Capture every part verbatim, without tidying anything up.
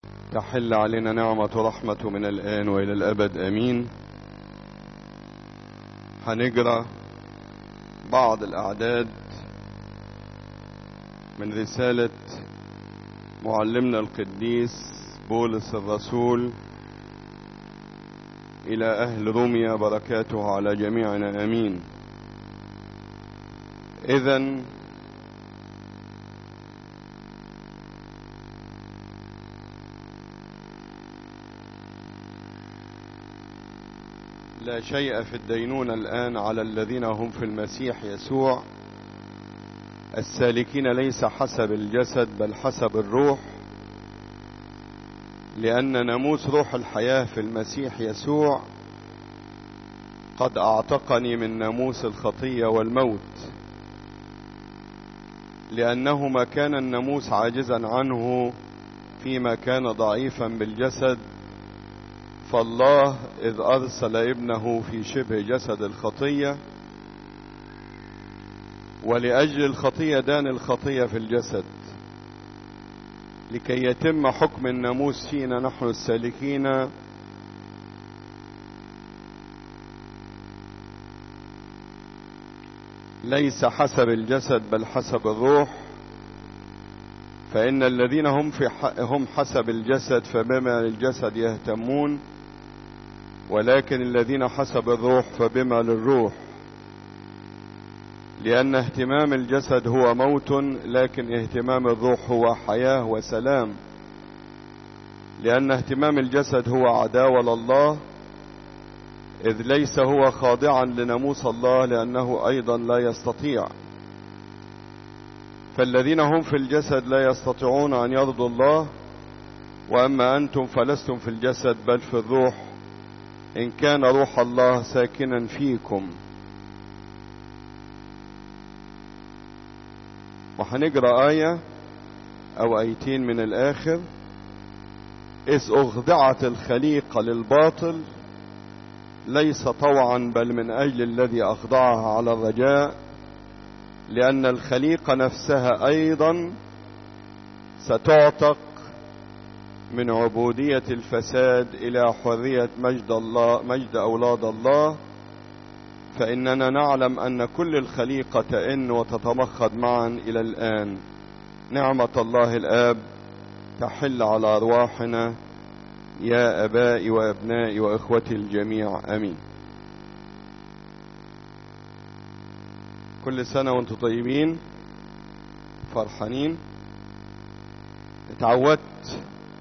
تحل علينا نعمة ورحمة من الآن وإلى الأبد آمين. هنقرأ بعض الأعداد من رسالة معلمنا القديس بولس الرسول إلى أهل روميا، بركاته على جميعنا آمين. إذن لا شيء في الدينونة الآن على الذين هم في المسيح يسوع، السالكين ليس حسب الجسد بل حسب الروح، لأن ناموس روح الحياة في المسيح يسوع قد أعتقني من ناموس الخطية والموت، لأنه ما كان الناموس عاجزا عنه فيما كان ضعيفا بالجسد، فالله إذ أرسل ابنه في شبه جسد الخطية ولأجل الخطية دان الخطية في الجسد، لكي يتم حكم الناموس فينا نحن السالكين ليس حسب الجسد بل حسب الروح. فإن الذين هم في هم حسب الجسد فبما للجسد يهتمون، ولكن الذين حسب الروح فبما للروح. لأن اهتمام الجسد هو موت، لكن اهتمام الروح هو حياة وسلام. لأن اهتمام الجسد هو عداوة لله، إذ ليس هو خاضعا لناموس الله، لأنه أيضا لا يستطيع. فالذين هم في الجسد لا يستطيعون أن يرضوا الله، وأما أنتم فلستم في الجسد بل في الروح، إن كان روح الله ساكنا فيكم. وهنقرأ آية أو آيتين من الآخر. إذ أخضعت الخليقة للباطل ليس طوعا بل من أجل الذي أخضعها على الرجاء، لأن الخليقة نفسها أيضا ستعتق من عبودية الفساد إلى حرية مجد الله مجد أولاد الله. فإننا نعلم أن كل الخليقة تئن وتتمخض معا إلى الآن. نعمة الله الآب تحل على أرواحنا يا أبائي وأبنائي وإخوتي الجميع آمين. كل سنة وانتم طيبين فرحانين. اتعودت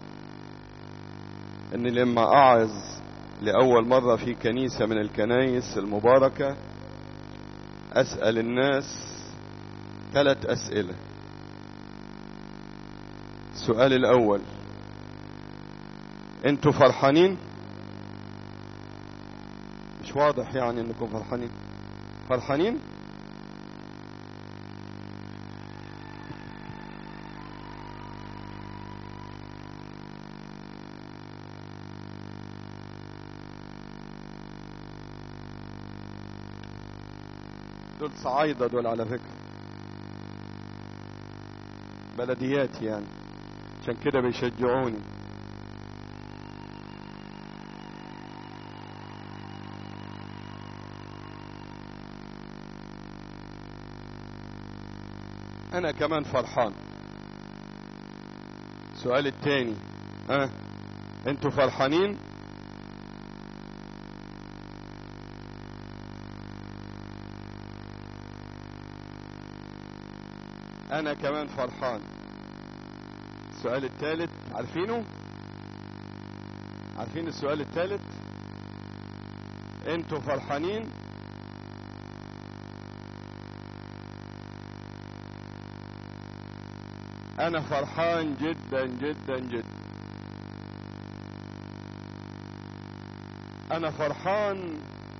ان لما اعظ لأول مرة في كنيسة من الكنائس المباركة أسأل الناس ثلاث أسئلة. السؤال الأول: انتوا فرحانين؟ مش واضح يعني انكم فرحانين. فرحانين؟ دول صعايدة دول على فكرة، بلديات يعني، عشان كده بيشجعوني. انا كمان فرحان. السؤال التاني: ها أه؟ انتوا فرحانين؟ انا كمان فرحان. السؤال الثالث عارفينه؟ عارفين السؤال الثالث؟ انتوا فرحانين؟ انا فرحان جدا جدا جدا. انا فرحان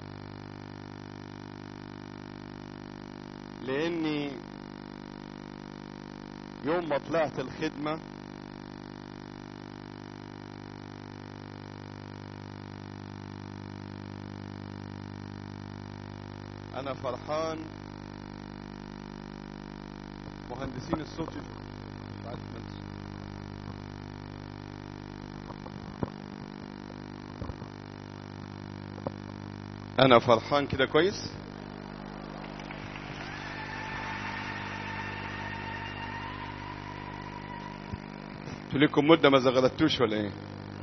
لاني يوم ما طلعت الخدمة انا فرحان. مهندسين الصوت انا فرحان كده كويس. قلت لكم مدة ما زغلتوش ولا ايه؟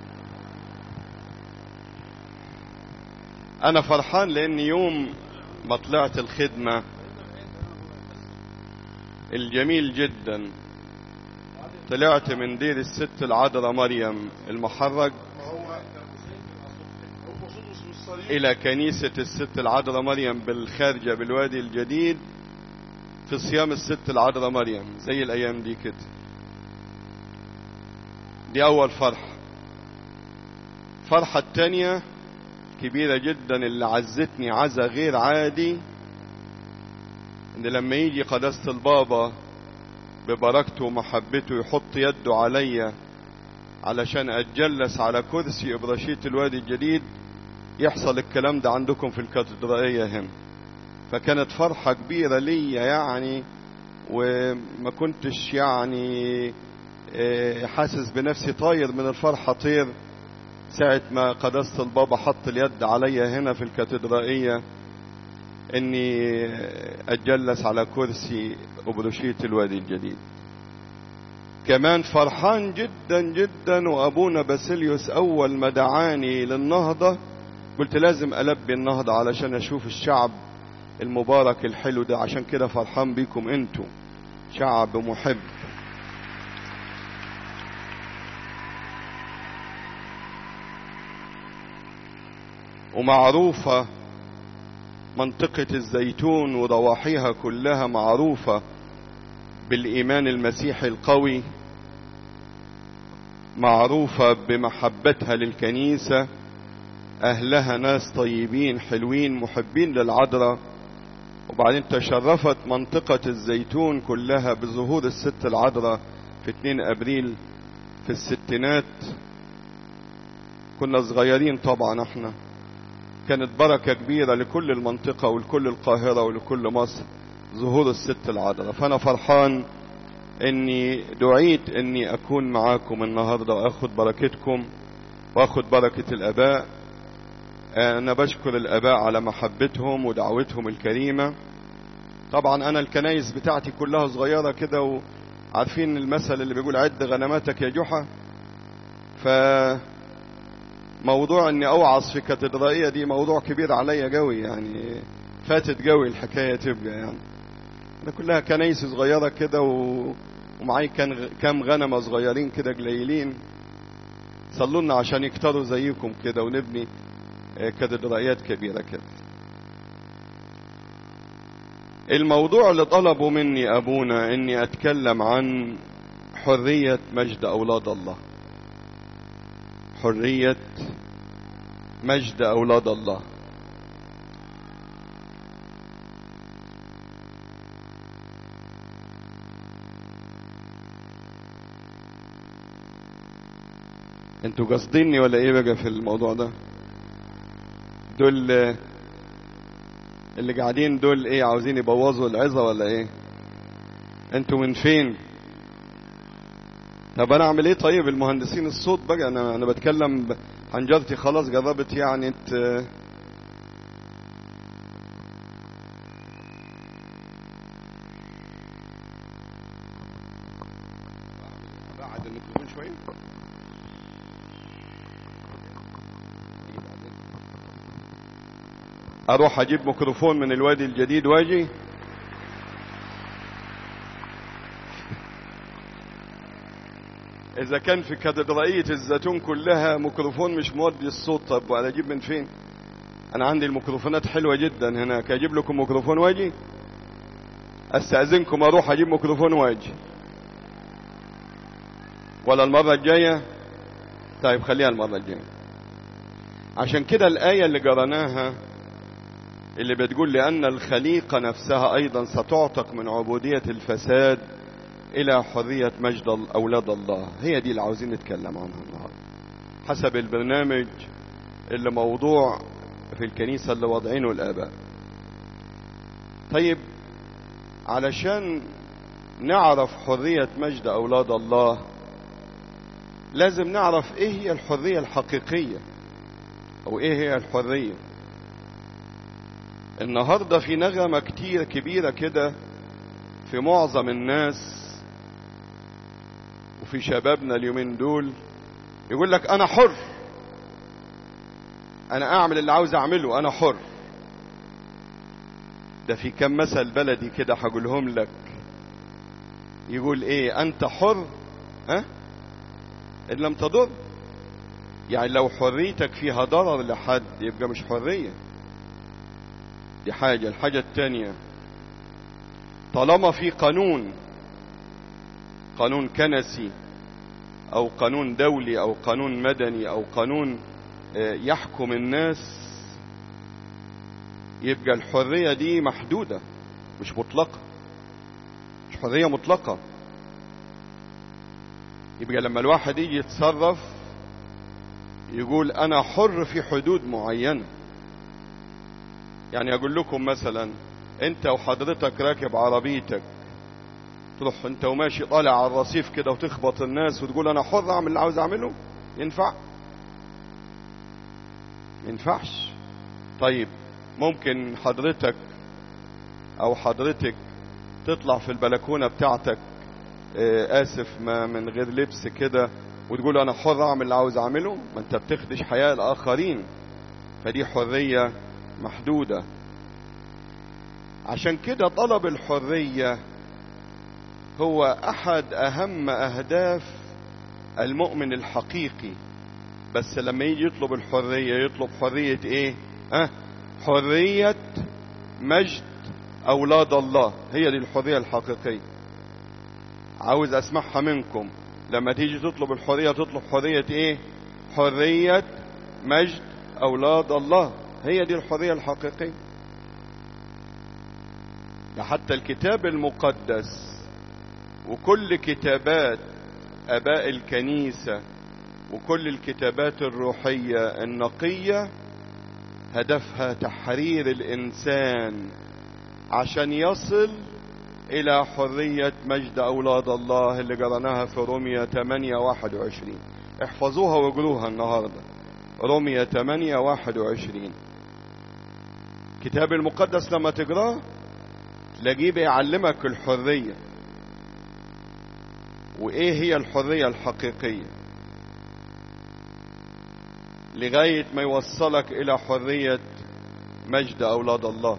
انا فرحان لان يوم ما طلعت الخدمة الجميل جدا طلعت من دير الست العذراء مريم المحرج الى كنيسة الست العذراء مريم بالخارجة بالوادي الجديد في صيام الست العذراء مريم زي الايام دي كده. دي اول فرحة. فرحة التانية كبيرة جدا اللي عزتني عزة غير عادي، ان لما يجي قداسة البابا ببركته ومحبته يحط يده عليا علشان اتجلس على كرسي ابرشية الوادي الجديد، يحصل الكلام ده عندكم في الكاتدرائية هنا. فكانت فرحة كبيرة ليا يعني، وما كنتش يعني حاسس بنفسي طاير من الفرحة طير ساعة ما قداسة البابا حط اليد عليا هنا في الكاتدرائية اني اتجلس على كرسي ابرشية الوادي الجديد. كمان فرحان جدا جدا وابونا باسيليوس اول ما دعاني للنهضة قلت لازم البي النهضة علشان اشوف الشعب المبارك الحلو ده. عشان كده فرحان بيكم انتوا شعب محب. ومعروفة منطقة الزيتون وضواحيها كلها معروفة بالإيمان المسيحي القوي، معروفة بمحبتها للكنيسة، أهلها ناس طيبين حلوين محبين للعذراء. وبعدين تشرفت منطقة الزيتون كلها بظهور الست العذراء في اتنين أبريل في الستينات. كنا صغيرين طبعا احنا، كانت بركة كبيرة لكل المنطقة ولكل القاهرة ولكل مصر ظهور الست العذراء. فأنا فرحان اني دعيت اني اكون معاكم النهاردة واخد بركتكم واخد بركة الاباء. انا بشكر الاباء على محبتهم ودعوتهم الكريمة. طبعا انا الكنايس بتاعتي كلها صغيرة كده، وعارفين المثل اللي بيقول عد غنماتك يا جحا. فموضوع اني اوعظ في كاتدرائية دي موضوع كبير عليا قوي يعني، فاتت قوي الحكاية تبقى يعني. انا كلها كنايس صغيرة كده و... ومعي كان كام غنمة صغيرين كده قليلين. صلوا لنا عشان يكتروا زيكم كده ونبني كاتدرائيات كبيرة كده. الموضوع اللي طلبوا مني ابونا اني اتكلم عن حرية مجد اولاد الله. حرية مجد اولاد الله. انتوا قصديني ولا ايه بقى في الموضوع ده؟ دول اللي قاعدين دول ايه، عاوزين يبوظوا العظة ولا ايه؟ انتوا من فين؟ طب انا اعمل ايه طيب؟ المهندسين الصوت بقى، انا انا بتكلم حنجرتي خلاص جربت يعني ت... بعد الميكروفون شويه. اروح اجيب ميكروفون من الوادي الجديد واجي. اذا كان في كاتدرائية الزيتون كلها ميكروفون مش مودي الصوت، طب وانا اجيب من فين؟ انا عندي الميكروفونات حلوة جدا هناك. اجيب لكم ميكروفون واجي؟ استاذنكم اروح اجيب ميكروفون واجي ولا المرة الجاية؟ طيب خليها المرة الجاية. عشان كده الآية اللي قرناها اللي بتقول لأن الخليقة نفسها أيضا ستعتق من عبودية الفساد إلى حرية مجد أولاد الله، هي دي اللي عاوزين نتكلم عنها النهارده حسب البرنامج اللي موضوع في الكنيسة اللي وضعينه الآباء. طيب علشان نعرف حرية مجد أولاد الله لازم نعرف إيه هي الحرية الحقيقية، أو إيه هي الحرية. النهاردة في نغمة كتير كبيرة كده في معظم الناس وفي شبابنا اليومين دول، يقول لك انا حر، انا اعمل اللي عاوز اعمله، انا حر. ده في كم مثل بلدي كده هقولهم لك، يقول ايه؟ انت حر ها ان لم تضر. يعني لو حريتك فيها ضرر لحد يبقى مش حرية. دي حاجة. الحاجة التانية، طالما في قانون، قانون كنسي او قانون دولي او قانون مدني او قانون يحكم الناس، يبقى الحرية دي محدودة مش مطلقة، مش حرية مطلقة. يبقى لما الواحد يجي يتصرف يقول انا حر في حدود معينة. يعني اقول لكم مثلا، انت وحضرتك راكب عربيتك، تروح انت وماشي طالع على الرصيف كده وتخبط الناس وتقول انا حر اعمل اللي عاوز اعمله؟ ينفع؟ ينفعش. طيب ممكن حضرتك او حضرتك تطلع في البلكونة بتاعتك آه اسف ما من غير لبس كده وتقول انا حر اعمل اللي عاوز اعمله؟ ما انت بتخدش حياة الاخرين، فدي حرية محدودة. عشان كده طلب الحرية هو احد اهم اهداف المؤمن الحقيقي. بس لما يجي يطلب الحرية يطلب حرية ايه؟ ها؟ أه؟ حرية مجد اولاد الله. هي دي الحرية الحقيقية. عاوز اسمعها منكم، لما تيجي تطلب الحرية تطلب حرية ايه؟ حرية مجد اولاد الله. هي دي الحرية الحقيقية. ده حتى الكتاب المقدس وكل كتابات اباء الكنيسة وكل الكتابات الروحية النقية هدفها تحرير الانسان عشان يصل الى حرية مجد اولاد الله اللي قرأناها في رومية ثمانية واحد وعشرين. احفظوها واقروها النهاردة، رومية ثمانية واحد وعشرين. الكتاب المقدس لما تقراه تلاقيه بيعلمك الحرية، وايه هي الحرية الحقيقية، لغاية ما يوصلك الى حرية مجد اولاد الله.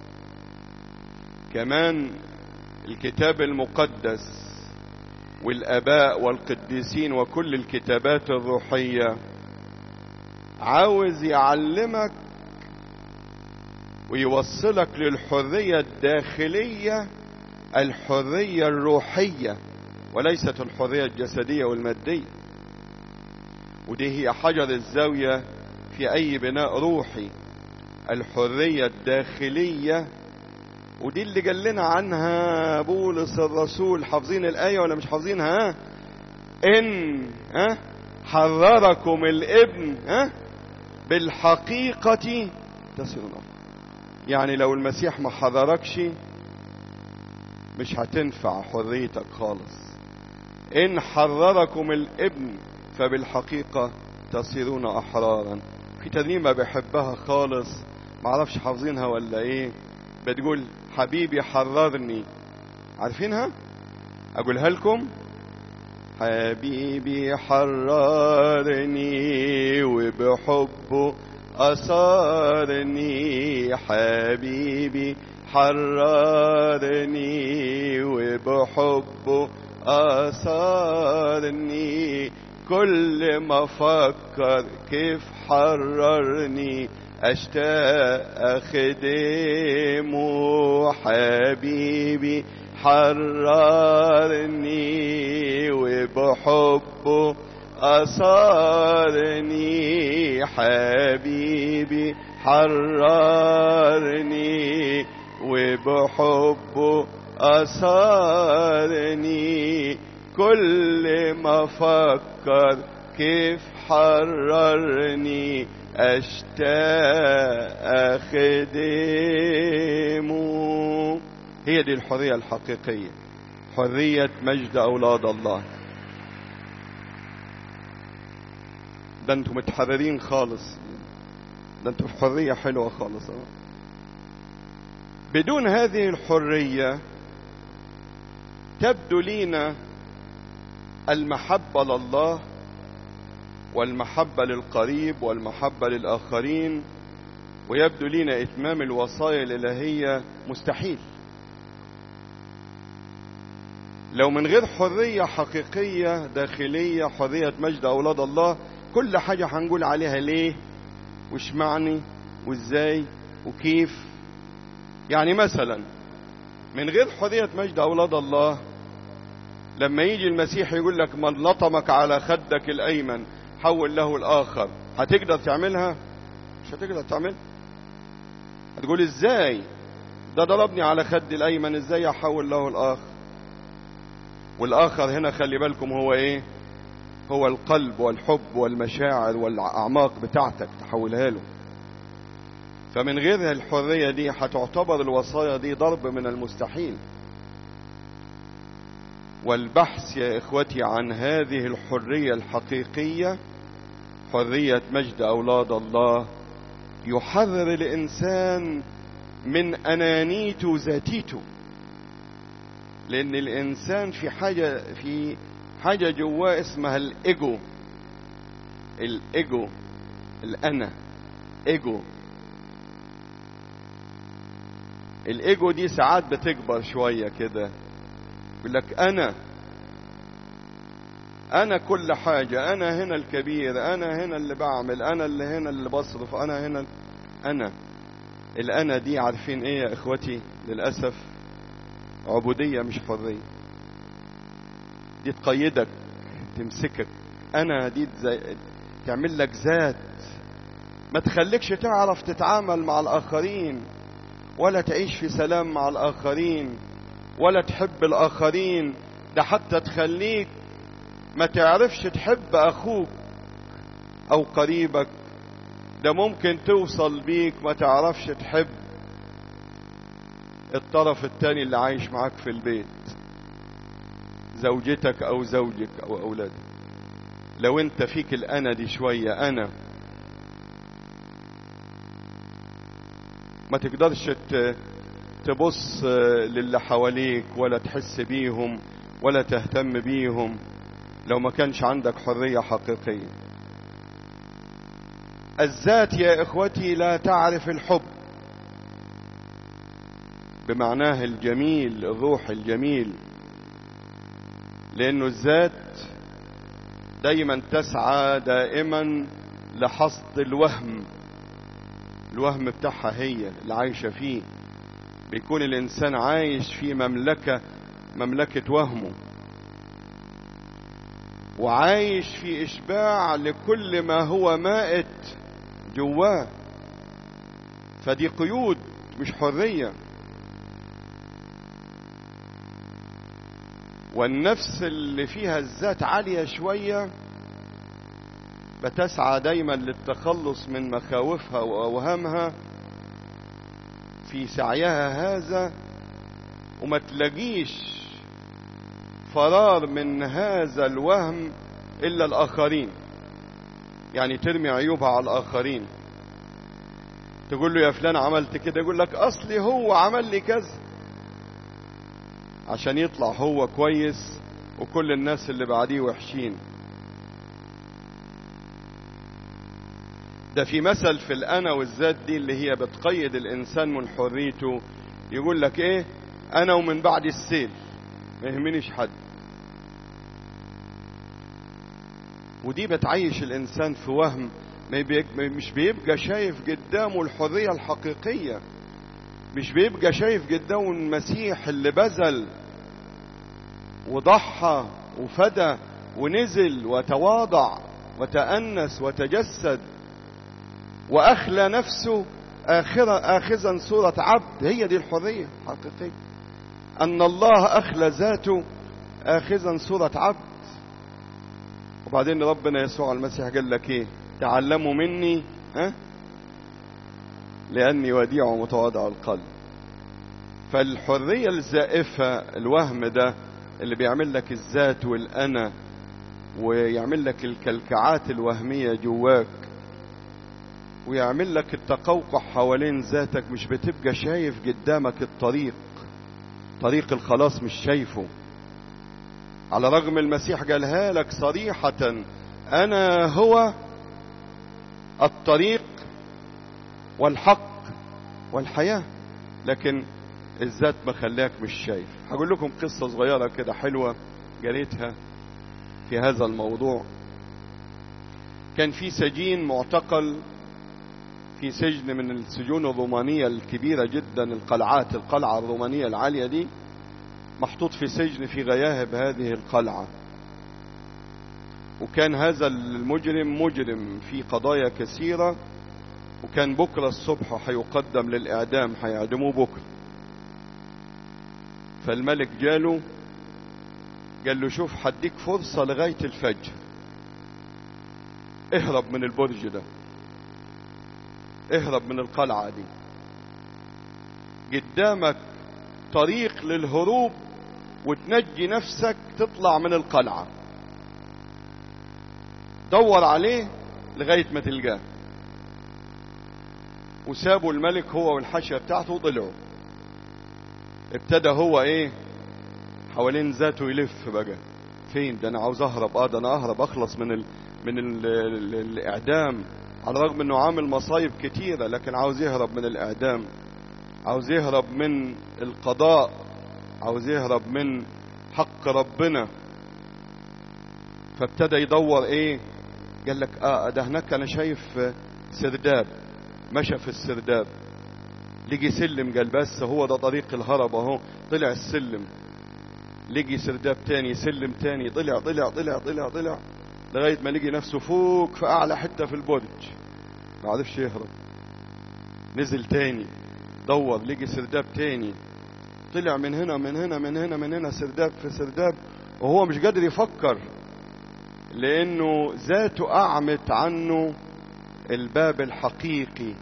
كمان الكتاب المقدس والاباء والقديسين وكل الكتابات الروحية عاوز يعلمك ويوصلك للحرية الداخلية، الحرية الروحية، وليست الحرية الجسدية والمادية. ودي هي حجر الزاوية في اي بناء روحي، الحرية الداخلية. ودي اللي قال لنا عنها بولس الرسول. حافظين الآية ولا مش حافظينها؟ إن ها حرركم الابن ها بالحقيقة تصيرون. يعني لو المسيح ما حرركش مش هتنفع حريتك خالص. إن حرركم الابن فبالحقيقة تصيرون أحرارا. في ترنيمة بحبها خالص، معرفش حافظينها ولا ايه، بتقول حبيبي حررني. عارفينها؟ اقولها لكم. حبيبي حررني وبحبه أسرني، حبيبي حررني وبحبه أسرني، كل ما أفكر كيف حررني أشتاق أخدمه. حبيبي حررني وبحبه أسرني، حبيبي حررني وبحبه أسرني، كل ما أفكر كيف حررني أشتاق أخدمه. هي دي الحرية الحقيقية، حرية مجد أولاد الله. ده انتم متحررين خالص، ده انتم في حرية حلوة خالص. بدون هذه الحرية تبدو لينا المحبة لله والمحبة للقريب والمحبة للآخرين، ويبدو لينا إتمام الوصايا الإلهية مستحيل. لو من غير حرية حقيقية داخلية، حرية مجد أولاد الله، كل حاجة هنقول عليها ليه وش معني وازاي وكيف. يعني مثلا من غير حرية مجد أولاد الله، لما يجي المسيح يقول لك من لطمك على خدك الأيمن حول له الآخر، هتقدر تعملها؟ مش هتقدر تعمل. هتقول ازاي ده ضربني على خدي الأيمن، ازاي احول له الآخر؟ والآخر هنا خلي بالكم هو ايه؟ هو القلب والحب والمشاعر والأعماق بتاعتك تحولها له. فمن غير الحرية دي هتعتبر الوصايا دي ضرب من المستحيل. والبحث يا إخوتي عن هذه الحرية الحقيقية، حرية مجد أولاد الله، يحرر الإنسان من أنانيته ذاتيته. لأن الإنسان في حاجة في حاجة جواه اسمها الإيجو. الإيجو، الأنا، إيجو. الإيجو دي ساعات بتكبر شوية كده، يقول لك أنا أنا كل حاجة، أنا هنا الكبير، أنا هنا اللي بعمل، أنا اللي هنا اللي بصرف، أنا هنا. أنا الأنا دي عارفين إيه يا إخوتي؟ للأسف عبودية مش حرية. دي تقيدك، تمسكك. أنا دي تعمل لك ذات، ما تخليكش تعرف تتعامل مع الآخرين، ولا تعيش في سلام مع الآخرين، ولا تحب الآخرين. ده حتى تخليك ما تعرفش تحب أخوك أو قريبك. ده ممكن توصل بيك ما تعرفش تحب الطرف التاني اللي عايش معاك في البيت، زوجتك أو زوجك أو أولادك. لو أنت فيك الأنا دي شوية، أنا ما تقدرش تبص للي حواليك ولا تحس بيهم ولا تهتم بيهم لو ما كانش عندك حرية حقيقية. الذات يا إخوتي لا تعرف الحب بمعناه الجميل، الروح الجميل، لأنه الذات دايما تسعى دائما لحصد الوهم. الوهم بتاعها هي اللي عايشة فيه. بيكون الإنسان عايش في مملكة مملكة وهمه، وعايش في إشباع لكل ما هو مائت جواه. فدي قيود مش حرية. والنفس اللي فيها الذات عالية شوية بتسعى دايما للتخلص من مخاوفها وأوهامها في سعيها هذا، وما تلاقيش فرار من هذا الوهم إلا الآخرين. يعني ترمي عيوبها على الآخرين، تقول له يا فلان عملت كده، يقول لك أصلي هو عمل لي كذا، عشان يطلع هو كويس وكل الناس اللي بعديه وحشين. ده في مثل في الأنا والذات دي اللي هي بتقيد الإنسان من حريته، يقول لك إيه؟ أنا ومن بعد السيل، ما يهمنيش حد. ودي بتعيش الإنسان في وهم، مش بيبقى شايف قدامه الحرية الحقيقية، مش بيبقى شايف قدامه المسيح اللي بذل وضحى وفدى ونزل وتواضع وتأنس وتجسد وأخلى نفسه آخذا صورة عبد. هي دي الحرية الحقيقية، أن الله أخلى ذاته آخذا صورة عبد. وبعدين ربنا يسوع المسيح قال لك إيه؟ تعلموا مني ها لأني وديع ومتواضع القلب. فالحرية الزائفة، الوهم ده اللي بيعمل لك الذات والأنا ويعمل لك الكلكعات الوهمية جواك، ويعمل لك التقوقع حوالين ذاتك، مش بتبقى شايف قدامك الطريق، طريق الخلاص مش شايفه. على رغم المسيح قالها لك صريحة: أنا هو الطريق والحق والحياة، لكن الذات ما خلاك مش شايف. هقول لكم قصة صغيرة كده حلوة قريتها في هذا الموضوع. كان في سجين معتقل في سجن من السجون الرومانية الكبيرة جدا، القلعات، القلعة الرومانية العالية دي، محطوط في سجن في غياهب هذه القلعة. وكان هذا المجرم مجرم في قضايا كثيرة، وكان بكرة الصبح هيقدم للإعدام، هيعدموه بكرة. فالملك جاله قال له: شوف، حديك فرصة لغاية الفجر، اهرب من البرج ده، اهرب من القلعة دي، قدامك طريق للهروب وتنجي نفسك، تطلع من القلعة، دور عليه لغاية ما تلقاه. وسابوا الملك هو والحاشية بتاعته وطلعوا. ابتدى هو ايه حوالين ذاته يلف بقى، فين ده؟ انا عاوز اهرب، اه ده انا اهرب، اخلص من ال من ال ال الاعدام، على الرغم انه عامل مصايب كتيرة، لكن عاوز يهرب من الاعدام، عاوز يهرب من القضاء، عاوز يهرب من حق ربنا. فابتدى يدور ايه، قال لك اه ده هناك انا شايف سرداب. مشى في السرداب، لقي سلم، قال بس هو ده طريق الهرب اهو. طلع السلم، لقي سرداب تاني، سلم تاني، طلع طلع طلع طلع طلع لغاية ما لقي نفسه فوق في اعلى حتة في البرج، ما عرفش يهرب. نزل تاني، دور، لقي سرداب تاني، طلع من هنا من هنا من هنا من هنا، سرداب في سرداب، وهو مش قادر يفكر، لانه ذاته اعمت عنه الباب الحقيقي،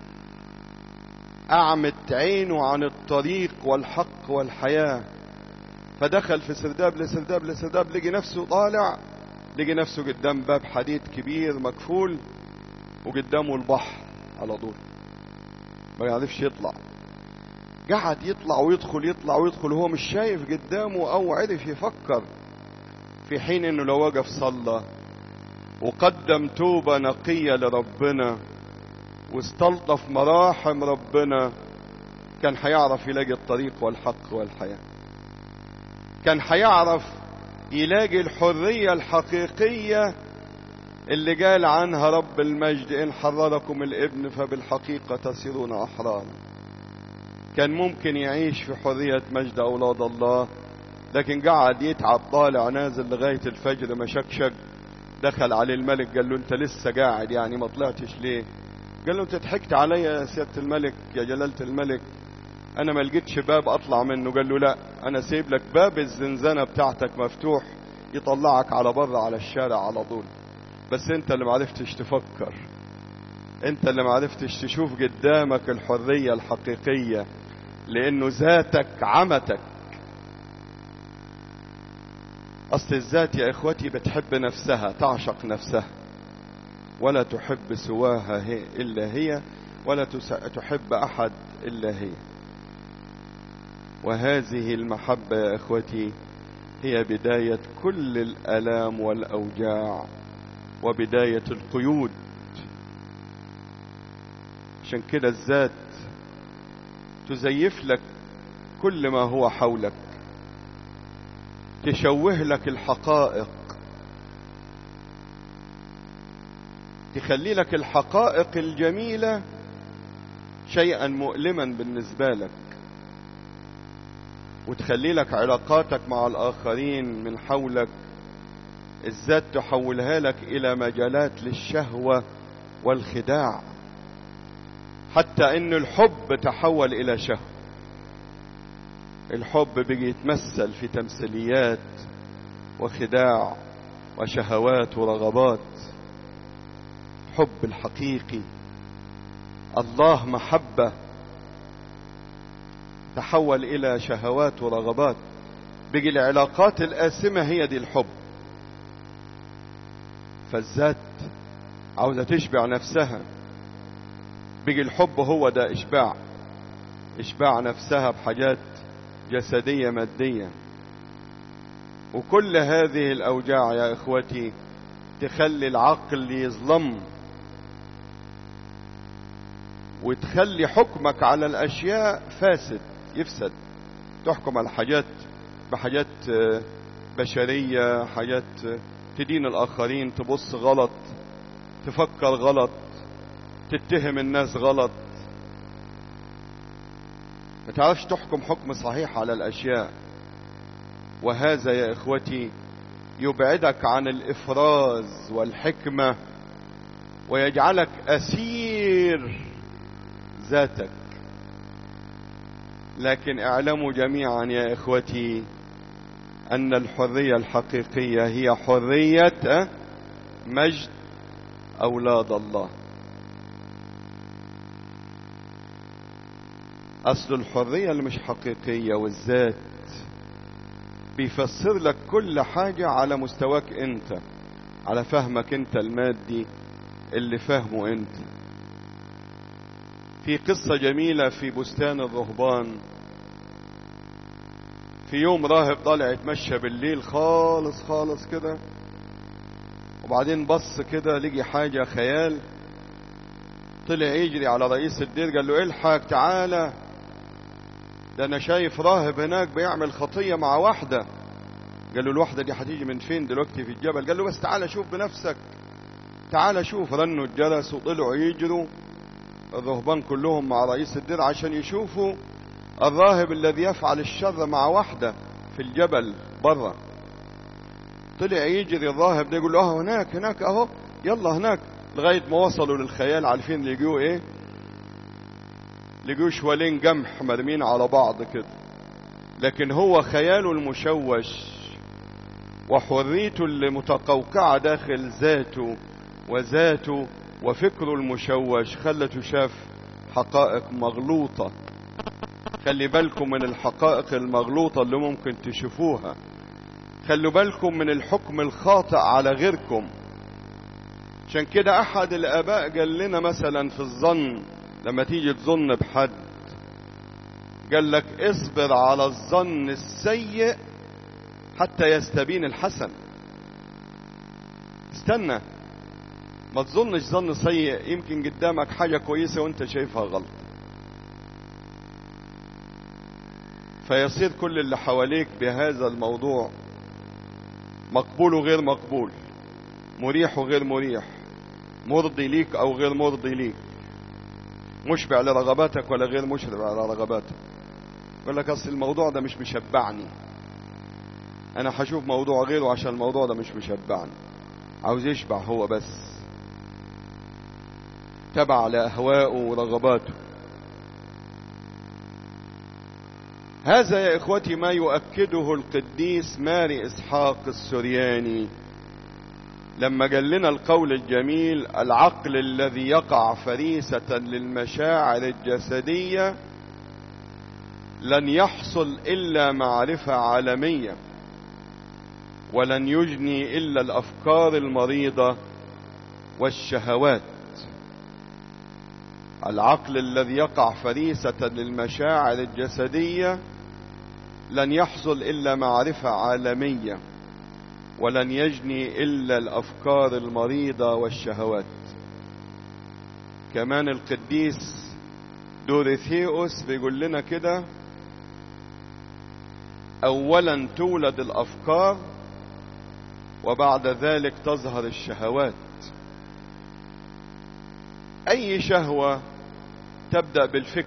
اعمت عينه عن الطريق والحق والحياة. فدخل في سرداب لسرداب لسرداب، لقي نفسه طالع، لقي نفسه قدام باب حديد كبير مكفول، وقدامه البحر على طول، ما يعرفش يطلع. قعد يطلع ويدخل يطلع ويدخل، وهو مش شايف قدامه او عرف يفكر، في حين انه لو وقف صلى وقدم توبة نقية لربنا واستلطف مراحم ربنا، كان هيعرف يلاقي الطريق والحق والحياة، كان هيعرف يلاقي الحرية الحقيقية اللي قال عنها رب المجد: إن حرركم الابن فبالحقيقة تصيرون أحرارا. كان ممكن يعيش في حرية مجد أولاد الله، لكن قعد يتعب، طالع نازل لغاية الفجر مشكشك. دخل عليه الملك قال له: انت لسه قاعد يعني ما طلعتش ليه؟ قال له: انت ضحكت عليا يا سيادة الملك، يا جلالة الملك، انا ما لقيتش باب اطلع منه. قال له: لا، انا سيب لك باب الزنزانة بتاعتك مفتوح يطلعك على بره على الشارع على طول، بس انت اللي ما عرفتش تفكر، انت اللي ما عرفتش تشوف قدامك الحرية الحقيقية، لانه ذاتك عمتك. اصل الذات يا اخوتي بتحب نفسها، تعشق نفسها، ولا تحب سواها هي الا هي، ولا تحب احد الا هي. وهذه المحبة يا اخوتي هي بداية كل الالام والاوجاع وبداية القيود. عشان كده الذات تزيف لك كل ما هو حولك، تشوه لك الحقائق، تخلي لك الحقائق الجميلة شيئا مؤلما بالنسبة لك، وتخلي لك علاقاتك مع الآخرين من حولك الذات تحولها لك إلى مجالات للشهوة والخداع، حتى إن الحب تحول إلى شهوة. الحب بيجي يتمثل في تمثيليات وخداع وشهوات ورغبات. حب الحقيقي الله محبة تحول إلى شهوات ورغبات. بيجي العلاقات الآثمة هي دي الحب. فالذات عاوزة تشبع نفسها، بيجي الحب هو ده اشباع، اشباع نفسها بحاجات جسدية مادية. وكل هذه الاوجاع يا اخوتي تخلي العقل يظلم، وتخلي حكمك على الاشياء فاسد يفسد. تحكم على حاجات بحاجات بشرية، حاجات تدين الاخرين، تبص غلط، تفكر غلط، تتهم الناس غلط، ما تعرفش تحكم حكم صحيح على الاشياء. وهذا يا اخوتي يبعدك عن الافراز والحكمة، ويجعلك اسير ذاتك. لكن اعلموا جميعا يا اخوتي ان الحرية الحقيقية هي حرية مجد اولاد الله. اصل الحرية اللي مش حقيقية والذات بيفسر لك كل حاجة على مستواك انت، على فهمك انت المادي اللي فهمه انت. في قصة جميلة في بستان الرهبان، في يوم راهب طالع يتمشى بالليل خالص خالص كده، وبعدين بص كده لقي حاجة خيال، طلع يجري على رئيس الدير قال له الحق تعالى، ده انا شايف راهب هناك بيعمل خطية مع واحدة. قال له الواحدة دي هتيجي من فين دلوقتي في الجبل؟ قال له بس تعالى شوف بنفسك، تعالى شوف. رنوا الجرس وطلعوا يجروا الرهبان كلهم مع رئيس الدير عشان يشوفوا الراهب الذي يفعل الشر مع واحدة في الجبل برا. طلع يجري الراهب ده يقول له اهو هناك هناك اهو يلا هناك، لغاية ما وصلوا للخيال. عارفين لقيوه ايه؟ لقيوه شوالين قمح مرمين على بعض كده. لكن هو خياله المشوش وحريته اللي متقوقعة داخل ذاته وذاته وفكره المشوش خلته شاف حقائق مغلوطة. خلي بالكم من الحقائق المغلوطة اللي ممكن تشوفوها، خلوا بالكم من الحكم الخاطئ على غيركم. عشان كده احد الاباء قال لنا مثلا في الظن، لما تيجي تظن بحد قال لك اصبر على الظن السيء حتى يستبين الحسن. استنى، ما تظنش ظن سيء، يمكن قدامك حاجة كويسة وانت شايفها غلط، فيصير كل اللي حواليك بهذا الموضوع مقبول وغير مقبول، مريح وغير مريح، مرضي ليك او غير مرضي ليك، مشبع لرغباتك ولا غير مشبع لرغباتك. يقول لك اصل الموضوع ده مش مشبعني، انا هشوف موضوع غيره عشان الموضوع ده مش مشبعني. عاوز يشبع هو بس، تبع لأهوائه ورغباته. هذا يا إخوتي ما يؤكده القديس ماري إسحاق السورياني لما قال لنا القول الجميل: العقل الذي يقع فريسة للمشاعر الجسدية لن يحصل إلا معرفة عالمية، ولن يجني إلا الأفكار المريضة والشهوات. العقل الذي يقع فريسة للمشاعر الجسدية لن يحصل إلا معرفة عالمية، ولن يجني إلا الأفكار المريضة والشهوات. كمان القديس دوريثيوس بيقول لنا كده: أولا تولد الأفكار وبعد ذلك تظهر الشهوات. أي شهوة تبدأ بالفكر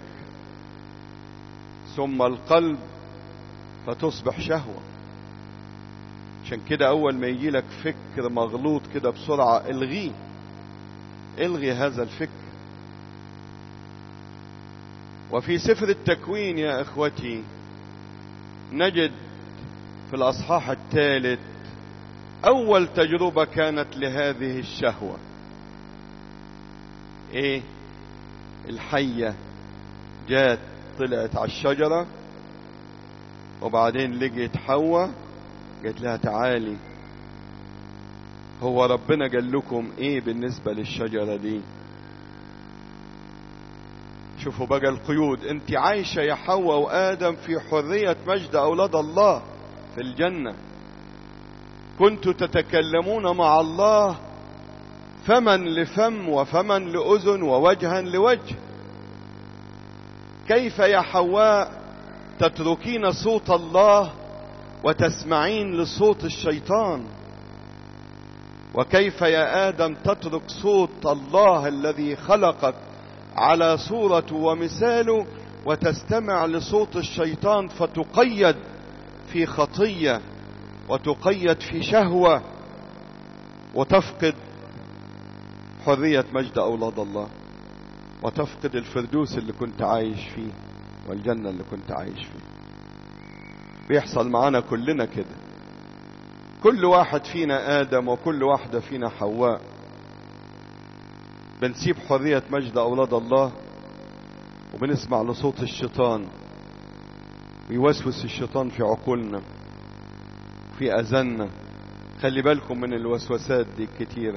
ثم القلب فتصبح شهوة. عشان كده أول ما يجي لك فكر مغلوط كده بسرعة الغيه، الغي هذا الفكر. وفي سفر التكوين يا إخوتي نجد في الأصحاح الثالث أول تجربة كانت لهذه الشهوة. إيه؟ الحية جات طلعت على الشجرة، وبعدين لقيت حواء قالت لها: تعالي، هو ربنا قال لكم إيه بالنسبة للشجرة دي؟ شوفوا بقى القيود. انت عايشة يا حواء وآدم في حرية مجد أولاد الله في الجنة. كنتوا تتكلمون مع الله فما لفم وفما لأذن ووجها لوجه. كيف يا حواء تتركين صوت الله وتسمعين لصوت الشيطان؟ وكيف يا آدم تترك صوت الله الذي خلقك على صورته ومثاله وتستمع لصوت الشيطان، فتقيد في خطية وتقيد في شهوة وتفقد حرية مجد أولاد الله، وتفقد الفردوس اللي كنت عايش فيه والجنة اللي كنت عايش فيه. بيحصل معانا كلنا كده، كل واحد فينا آدم وكل واحدة فينا حواء. بنسيب حرية مجد أولاد الله وبنسمع لصوت الشيطان، ويوسوس الشيطان في عقولنا في أذاننا. خلي بالكم من الوسوسات دي كتيرة.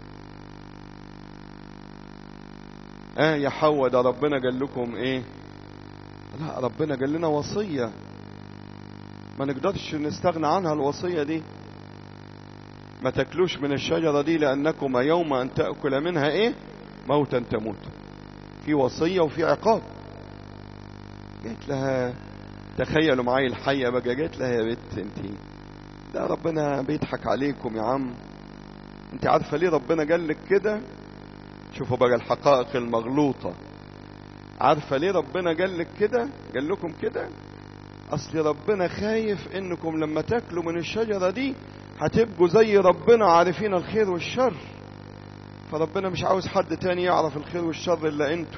اه يا حواء ده ربنا قال لكم ايه؟ لا، ربنا قال لنا وصية ما نقدرش نستغنى عنها. الوصية دي ما تاكلوش من الشجرة دي لأنكما يوم أن تأكل منها ايه؟ موتا تموت. في وصية وفي عقاب. قلت لها تخيلوا معايا الحية بقى، قلت لها يا بنت انتي ده ربنا بيضحك عليكم يا عم. انت عارفة ليه ربنا قال لك كده؟ شوفوا بقى الحقائق المغلوطة. عارفة ليه ربنا قال لك كده؟ قال لكم كده اصل ربنا خايف انكم لما تاكلوا من الشجرة دي هتبقوا زي ربنا عارفين الخير والشر، فربنا مش عاوز حد تاني يعرف الخير والشر الا انتوا.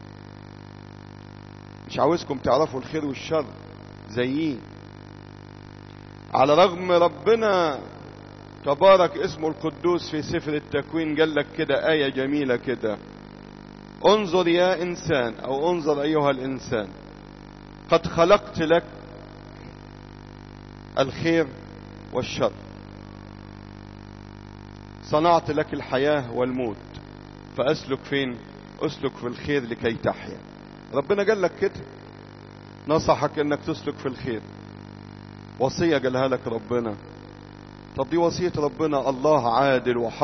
مش عاوزكم تعرفوا الخير والشر زييه. على رغم ربنا تبارك اسمه القدوس في سفر التكوين قال لك كده آية جميلة كده: انظر يا إنسان، أو انظر أيها الإنسان، قد خلقت لك الخير والشر، صنعت لك الحياة والموت، فأسلك فين؟ أسلك في الخير لكي تحيا. ربنا قال لك كده، نصحك انك تسلك في الخير. وصية قالها لك ربنا. طب دي وصية ربنا. الله عادل وحق،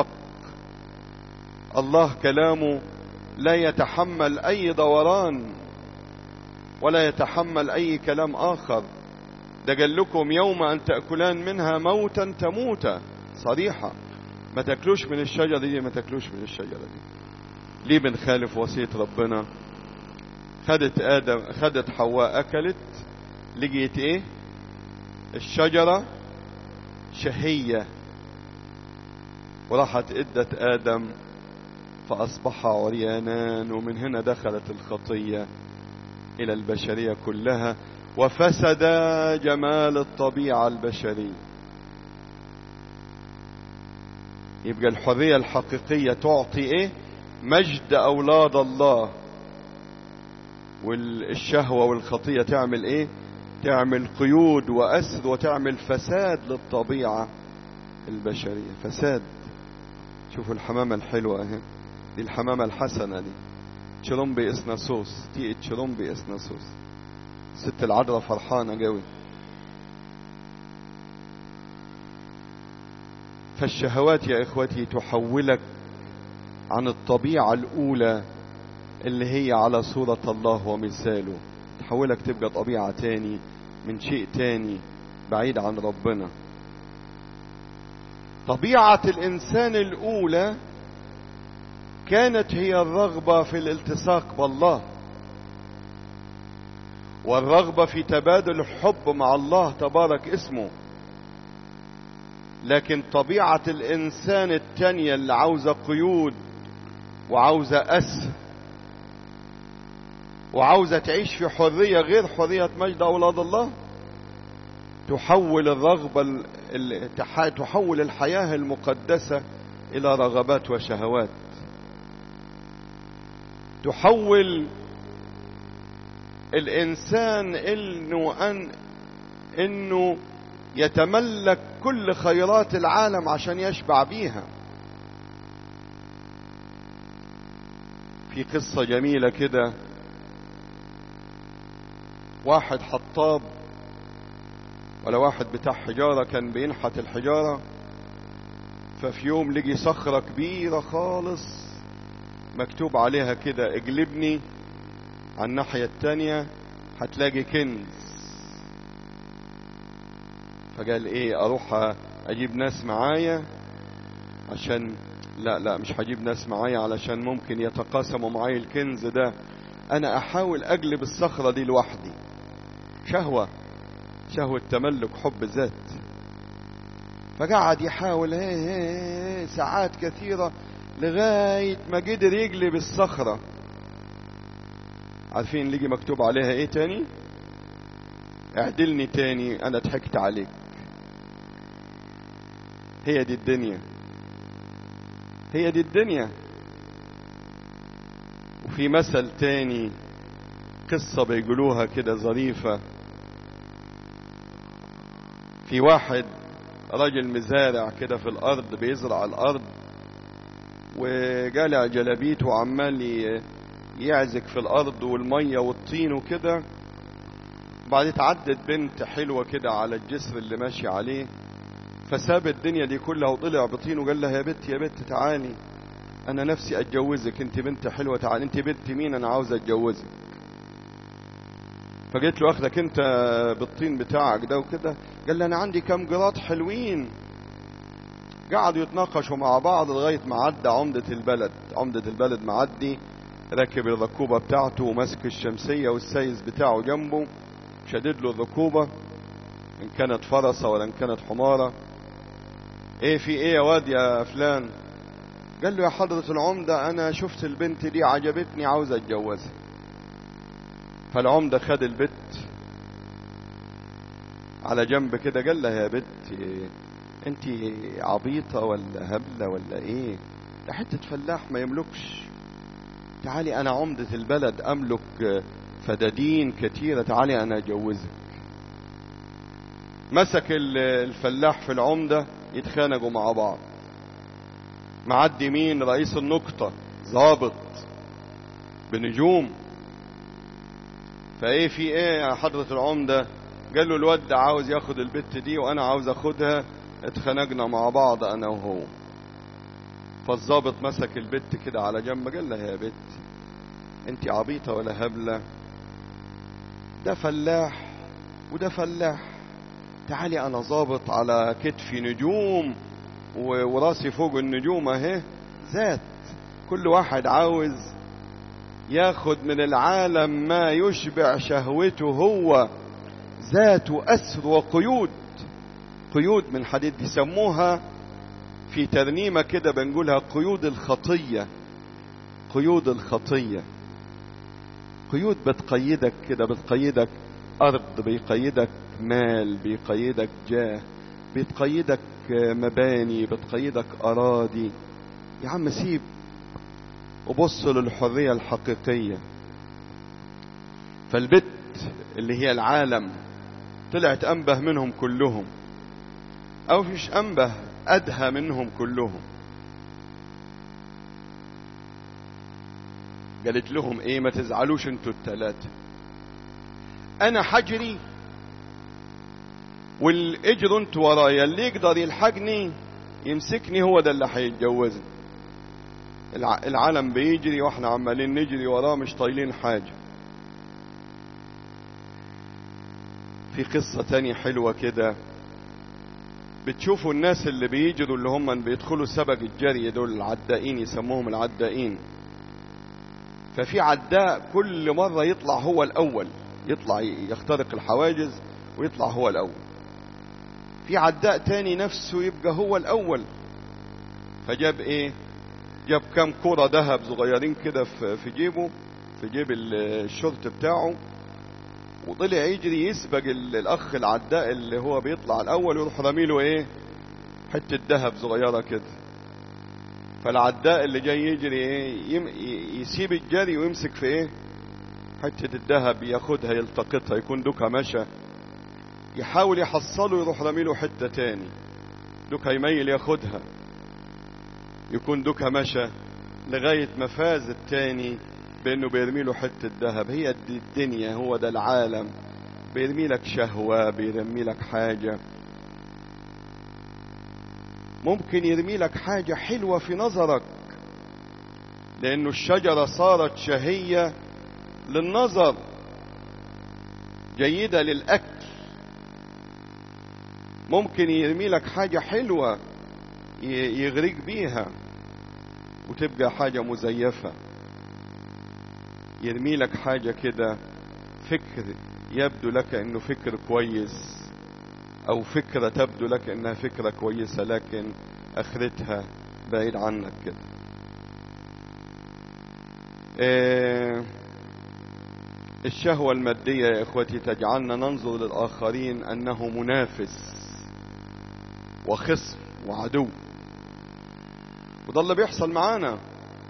الله كلامه لا يتحمل اي دوران ولا يتحمل اي كلام اخر. ده قال لكم يوم ان تأكلان منها موتا تموتا، صريحة. ما تاكلوش من الشجرة دي، ما تاكلوش من الشجرة دي. ليه بنخالف وصية ربنا؟ خدت آدم خدت حواء أكلت، لقيت إيه؟ الشجرة شهية، وراحت إدت آدم فأصبح عريانان. ومن هنا دخلت الخطية إلى البشرية كلها وفسد جمال الطبيعة البشرية. يبقى الحرية الحقيقية تعطي إيه؟ مجد أولاد الله. والشهوة والخطية تعمل ايه؟ تعمل قيود وأسر وتعمل فساد للطبيعة البشرية، فساد. شوفوا الحمامة الحلوة اهي، دي الحمامة الحسنة دي، تشرومبي اسناسوس، دي تشرومبي اسناسوس، ست العذراء فرحانة قوي. فالشهوات يا اخوتي تحولك عن الطبيعة الاولى اللي هي على صورة الله ومثاله، تحولك تبقى طبيعة تاني من شيء تاني بعيد عن ربنا. طبيعة الإنسان الأولى كانت هي الرغبة في الالتصاق بالله، والرغبة في تبادل الحب مع الله تبارك اسمه. لكن طبيعة الإنسان التانية اللي عاوزة قيود وعاوزة أسر وعاوزة تعيش في حرية غير حرية مجد أولاد الله، تحول الرغبة تحول الحياة المقدسة إلى رغبات وشهوات، تحول الإنسان إنه أن إنه يتملك كل خيرات العالم عشان يشبع بيها. في قصة جميلة كده واحد حطاب ولا واحد بتاع حجارة كان بينحت الحجارة، ففي يوم لقي صخرة كبيرة خالص مكتوب عليها كده اقلبني على الناحية التانية هتلاقي كنز. فقال ايه، اروح اجيب ناس معايا عشان لا لا مش هجيب ناس معايا علشان ممكن يتقاسموا معايا الكنز ده، انا احاول اقلب الصخرة دي لوحدي. شهوة شهوة تملك، حب ذات. فقعد يحاول هي هي ساعات كثيرة لغاية ما قدر يقلب الصخرة. عارفين لقي مكتوب عليها ايه تاني؟ اعدلني تاني انا ضحكت عليك. هي دي الدنيا، هي دي الدنيا. وفي مثل تاني، قصة بيقولوها كده ظريفة. في واحد راجل مزارع كده في الارض، بيزرع الارض وقالع جلابيته وعمال يعزك في الارض والمية والطين وكده. بعد تعدت بنت حلوة كده على الجسر اللي ماشي عليه، فساب الدنيا دي كلها وطلع بطين وقال لها يا بنت يا بنت تعالي انا نفسي اتجوزك، انت بنت حلوة تعالي. انت بنت مين؟ انا عاوز اتجوزك. فقلت له اخدك انت بالطين بتاعك ده وكده؟ قال لي انا عندي كام قراط حلوين. قعدوا يتناقشوا مع بعض لغاية ما عدى عمدة البلد. عمدة البلد معدي، راكب الركوبة بتاعته وماسك الشمسية والسيس بتاعه جنبه، شدد له الركوبة ان كانت فرسة ولا ان كانت حمارة. ايه في ايه يا واد يا فلان؟ قال له يا حضرة العمدة انا شفت البنت دي عجبتني عاوز اتجوزها. فالعمدة خد البت على جنب كده، قال لها يا بت انت عبيطة ولا هبلة ولا ايه؟ ده حتة فلاح ما يملكش. تعالي انا عمدة البلد املك فدادين كتيرة، تعالي انا اجوزك. مسك الفلاح في العمدة يتخانقوا مع بعض. معدي مين؟ رئيس النقطة، ضابط بنجوم. فايه في ايه يا حضرة العمدة؟ قال له الواد ده عاوز ياخد البت دي وانا عاوز اخدها، اتخانقنا مع بعض انا وهو. فالضابط مسك البت كده على جنب، قال لها يا بت انت عبيطة ولا هبلة؟ ده فلاح وده فلاح، تعالي انا ضابط على كتفي نجوم وراسي فوق النجوم اهي ذات. كل واحد عاوز ياخد من العالم ما يشبع شهوته هو، ذات أسر وقيود. قيود من حديد يسموها في ترنيمة كده بنقولها قيود الخطية. قيود الخطية، قيود بتقيدك كده، بتقيدك أرض، بيقيدك مال، بيقيدك جاه، بتقيدك مباني، بتقيدك أراضي. يا عم سيب وبص للحرية الحقيقية. فالبت اللي هي العالم طلعت أنبه منهم كلهم، أو مش أنبه، أدهى منهم كلهم. قالت لهم إيه؟ ما تزعلوش انتوا الثلاثة، أنا حجري والإجر انتوا ورايا، اللي يقدر يلحقني يمسكني هو ده اللي هيتجوزني. العالم بيجري واحنا عمالين نجري وراه مش طايلين حاجة. في قصة تانية حلوة كده، بتشوفوا الناس اللي بيجروا اللي هم بيدخلوا سبق الجري دول، العدائين يسموهم العدائين. ففي عداء كل مرة يطلع هو الأول، يطلع يخترق الحواجز ويطلع هو الأول. في عداء تاني نفسه يبقى هو الأول، فجاب ايه؟ جاب كام كرة ذهب صغيرين كده في جيبه، في جيب الشرط بتاعه، وطلع يجري يسبق الاخ العداء اللي هو بيطلع الاول، ويروح رميله ايه؟ حتة ذهب صغيرة كده. فالعداء اللي جاي يجري ايه؟ يسيب الجري ويمسك في ايه؟ حتة الذهب، ياخدها يلتقطها، يكون دوكا مشى يحاول يحصله، يروح رميله حتة تاني، دوكا يميل ياخدها، يكون دوكا مشى لغاية ما فاز التاني بانه بيرميله حتة ذهب. هي دي الدنيا، هو ده العالم. بيرمي لك شهوة، بيرمي لك حاجة، ممكن يرمي لك حاجة حلوة في نظرك لأنه الشجرة صارت شهية للنظر، جيدة للأكل. ممكن يرمي لك حاجة حلوة يغريك بيها وتبقى حاجة مزيفة. يرمي لك حاجة كده، فكر يبدو لك انه فكر كويس، او فكرة تبدو لك انها فكرة كويسة لكن اخرتها بعيد عنك كده. إيه الشهوة المادية يا اخوتي تجعلنا ننظر للآخرين انه منافس وخصم وعدو، وده اللي بيحصل معانا.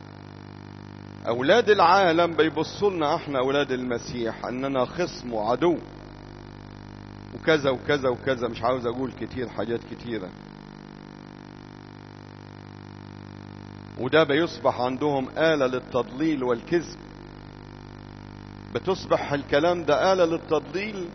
اولاد العالم بيبصوا لنا احنا اولاد المسيح اننا خصم وعدو وكذا وكذا وكذا، مش عاوز اقول كتير، حاجات كتيرة. وده بيصبح عندهم آلة للتضليل والكذب. بتصبح الكلام ده آلة للتضليل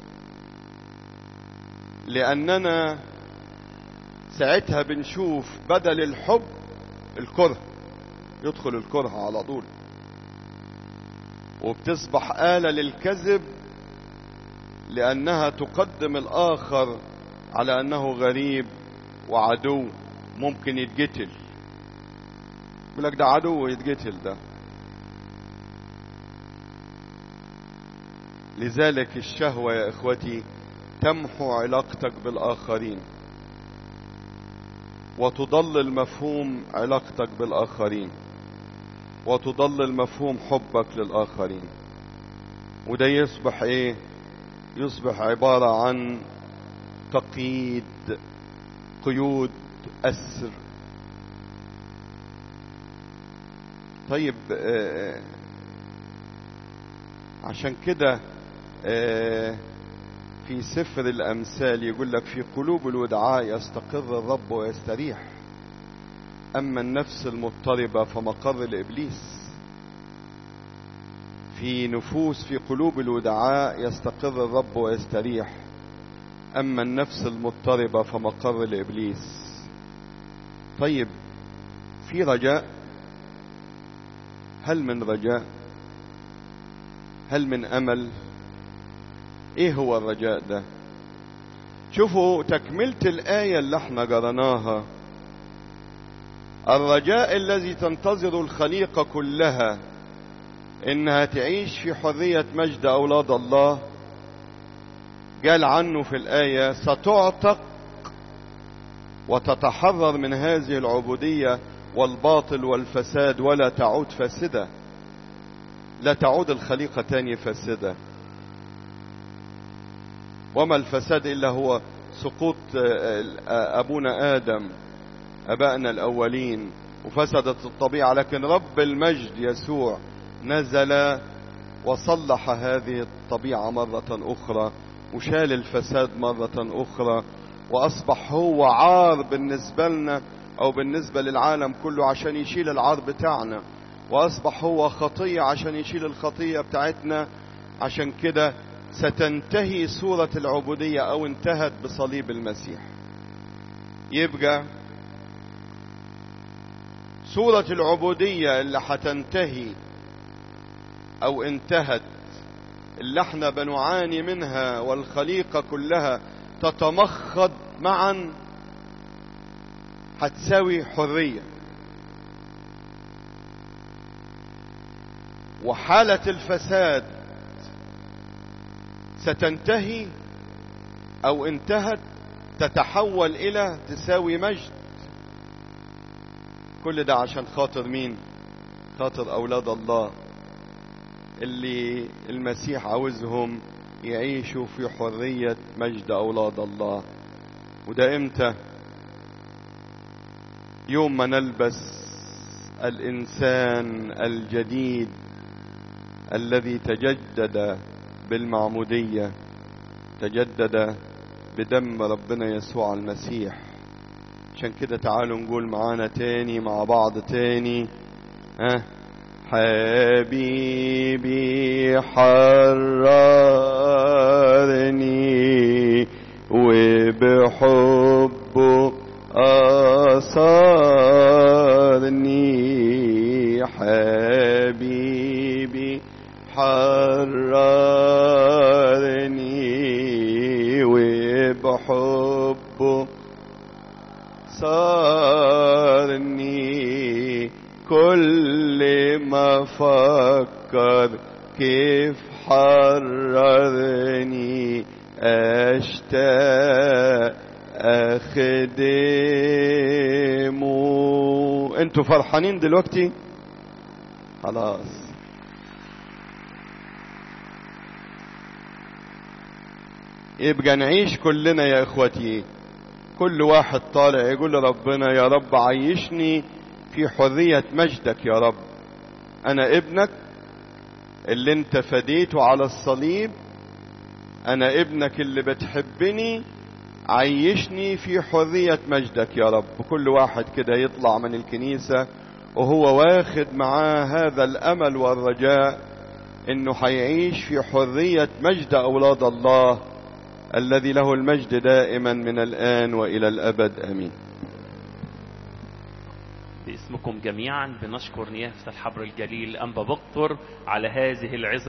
لأننا ساعتها بنشوف بدل الحب الكره، يدخل الكره على طول. وبتصبح آلة للكذب لأنها تقدم الآخر على أنه غريب وعدو ممكن يتقتل. يقول لك ده عدو يتقتل ده. لذلك الشهوة يا إخوتي تمحو علاقتك بالآخرين وتضلل مفهوم علاقتك بالآخرين وتضلل مفهوم حبك للآخرين. وده يصبح ايه؟ يصبح عبارة عن تقييد، قيود، أسر. طيب آه عشان كده آه في سفر الأمثال يقول لك في قلوب الودعاء يستقر الرب ويستريح، أما النفس المضطربة فمقر لإبليس. في نفوس في قلوب الودعاء يستقر الرب ويستريح، أما النفس المضطربة فمقر لإبليس. طيب في رجاء؟ هل من رجاء؟ هل من أمل؟ ايه هو الرجاء ده؟ شوفوا تكملة الآية اللي احنا قرناها. الرجاء الذي تنتظر الخليقة كلها انها تعيش في حرية مجد اولاد الله، قال عنه في الآية ستعتق وتتحرر من هذه العبودية والباطل والفساد ولا تعود فاسدة. لا تعود الخليقة تاني فاسدة. وما الفساد إلا هو سقوط أبونا آدم، أبائنا الأولين، وفسدت الطبيعة. لكن رب المجد يسوع نزل وصلح هذه الطبيعة مرة أخرى وشال الفساد مرة أخرى، وأصبح هو عار بالنسبة لنا أو بالنسبة للعالم كله عشان يشيل العار بتاعنا، وأصبح هو خطية عشان يشيل الخطية بتاعتنا. عشان كده ستنتهي صورة العبودية أو انتهت بصليب المسيح. يبقى صورة العبودية اللي هتنتهي أو انتهت، اللي احنا بنعاني منها والخليقة كلها تتمخض معا، هتساوي حرية. وحالة الفساد ستنتهي أو انتهت، تتحول إلى تساوي مجد. كل ده عشان خاطر مين؟ خاطر أولاد الله اللي المسيح عاوزهم يعيشوا في حرية مجد أولاد الله. وده إمتى؟ يوم ما نلبس الإنسان الجديد الذي تجدد بالمعمودية، تجدد بدم ربنا يسوع المسيح. عشان كده تعالوا نقول معانا تاني مع بعض تاني، ها، حبيبي حررني وبحبه أصارني. حبيبي حررني وبحبه صارني. كل ما فكر كيف حررني أشتاق أخدمه. انتوا فرحانين دلوقتي؟ خلاص. يبقى نعيش كلنا يا اخوتي، كل واحد طالع يقول لربنا يا رب عيشني في حرية مجدك يا رب. انا ابنك اللي انت فديته على الصليب، انا ابنك اللي بتحبني، عيشني في حرية مجدك يا رب. كل واحد كده يطلع من الكنيسة وهو واخد معاه هذا الامل والرجاء انه حيعيش في حرية مجد اولاد الله الذي له المجد دائما من الآن وإلى الأبد آمين. باسمكم جميعا بنشكر نيافة الحبر الجليل أنبا بكتر على هذه العظة.